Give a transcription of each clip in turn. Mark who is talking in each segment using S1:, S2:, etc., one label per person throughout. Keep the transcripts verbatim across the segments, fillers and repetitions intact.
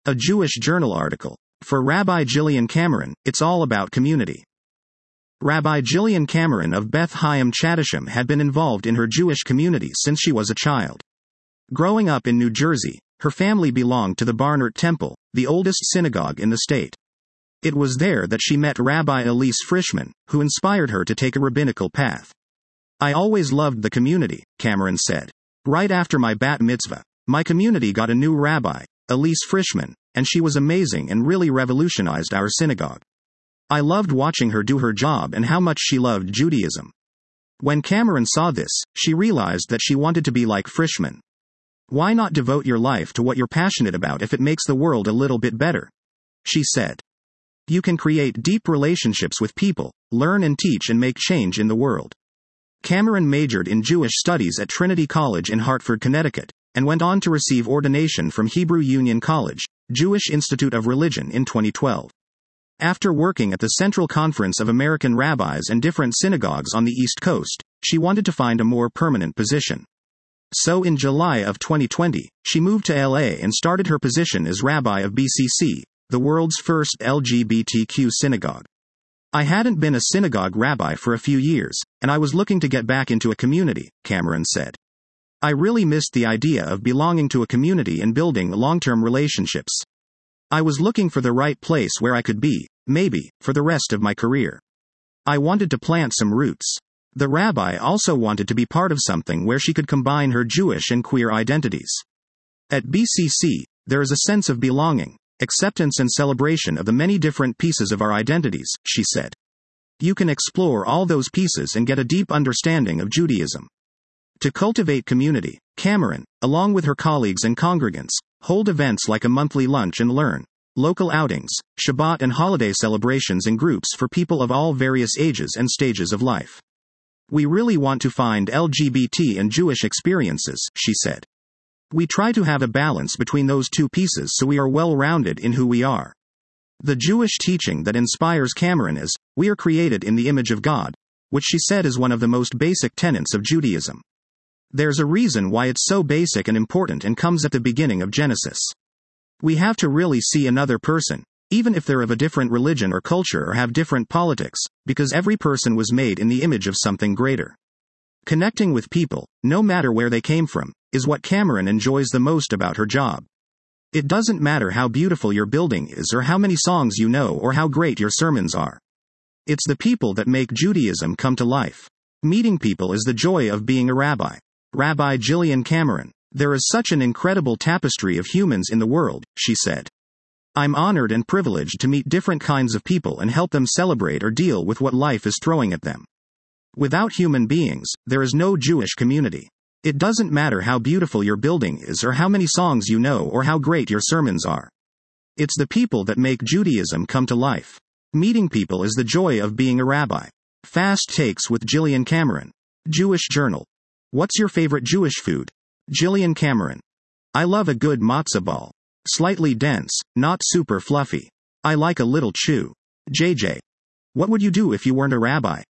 S1: A Jewish Journal article. For Rabbi Gillian Cameron, it's all about community. Rabbi Gillian Cameron of Beth Hayim Chatham had been involved in her Jewish community since she was a child. Growing up in New Jersey, her family belonged to the Barnard Temple, the oldest synagogue in the state. It was there that she met Rabbi Elise Frischman, who inspired her to take a rabbinical path. I always loved the community, Cameron said. Right after my bat mitzvah, my community got a new rabbi, Elise Frischman, and she was amazing and really revolutionized our synagogue. I loved watching her do her job and how much she loved Judaism. When Cameron saw this, she realized that she wanted to be like Frischman. Why not devote your life to what you're passionate about if it makes the world a little bit better? She said. You can create deep relationships with people, learn and teach and make change in the world. Cameron majored in Jewish studies at Trinity College in Hartford, Connecticut, and went on to receive ordination from Hebrew Union College, Jewish Institute of Religion in twenty twelve. After working at the Central Conference of American Rabbis and different synagogues on the East Coast, she wanted to find a more permanent position. So in July of twenty twenty, she moved to L A and started her position as rabbi of B C C, the world's first L G B T Q synagogue. I hadn't been a synagogue rabbi for a few years, and I was looking to get back into a community, Cameron said. I really missed the idea of belonging to a community and building long-term relationships. I was looking for the right place where I could be, maybe, for the rest of my career. I wanted to plant some roots. The rabbi also wanted to be part of something where she could combine her Jewish and queer identities. At B C C, there is a sense of belonging, acceptance and celebration of the many different pieces of our identities, she said. You can explore all those pieces and get a deep understanding of Judaism. To cultivate community, Cameron, along with her colleagues and congregants, hold events like a monthly lunch and learn, local outings, Shabbat and holiday celebrations in groups for people of all various ages and stages of life. We really want to find L G B T and Jewish experiences, she said. We try to have a balance between those two pieces so we are well-rounded in who we are. The Jewish teaching that inspires Cameron is, we are created in the image of God, which she said is one of the most basic tenets of Judaism. There's a reason why it's so basic and important and comes at the beginning of Genesis. We have to really see another person, even if they're of a different religion or culture or have different politics, because every person was made in the image of something greater. Connecting with people, no matter where they came from, is what Cameron enjoys the most about her job. It doesn't matter how beautiful your building is or how many songs you know or how great your sermons are. It's the people that make Judaism come to life. Meeting people is the joy of being a rabbi. Rabbi Gillian Cameron. There is such an incredible tapestry of humans in the world, she said. I'm honored and privileged to meet different kinds of people and help them celebrate or deal with what life is throwing at them. Without human beings, there is no Jewish community. It doesn't matter how beautiful your building is or how many songs you know or how great your sermons are. It's the people that make Judaism come to life. Meeting people is the joy of being a rabbi. Fast Takes with Gillian Cameron. Jewish Journal. What's your favorite Jewish food? Gillian Cameron. I love a good matzah ball. Slightly dense, not super fluffy. I like a little chew. J J. What would you do if you weren't a rabbi?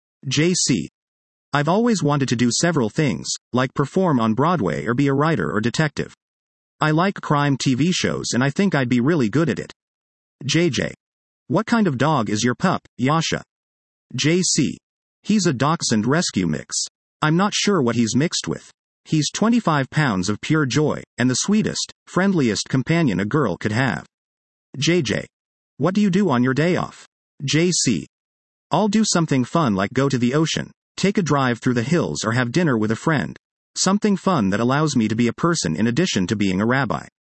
S1: J C. I've always wanted to do several things, like perform on Broadway or be a writer or detective. I like crime T V shows and I think I'd be really good at it. J J. What kind of dog is your pup, Yasha? J C. He's a dachshund rescue mix. I'm not sure what he's mixed with. He's twenty-five pounds of pure joy, and the sweetest, friendliest companion a girl could have. J J. What do you do on your day off? J C. I'll do something fun like go to the ocean, take a drive through the hills or have dinner with a friend. Something fun that allows me to be a person in addition to being a rabbi.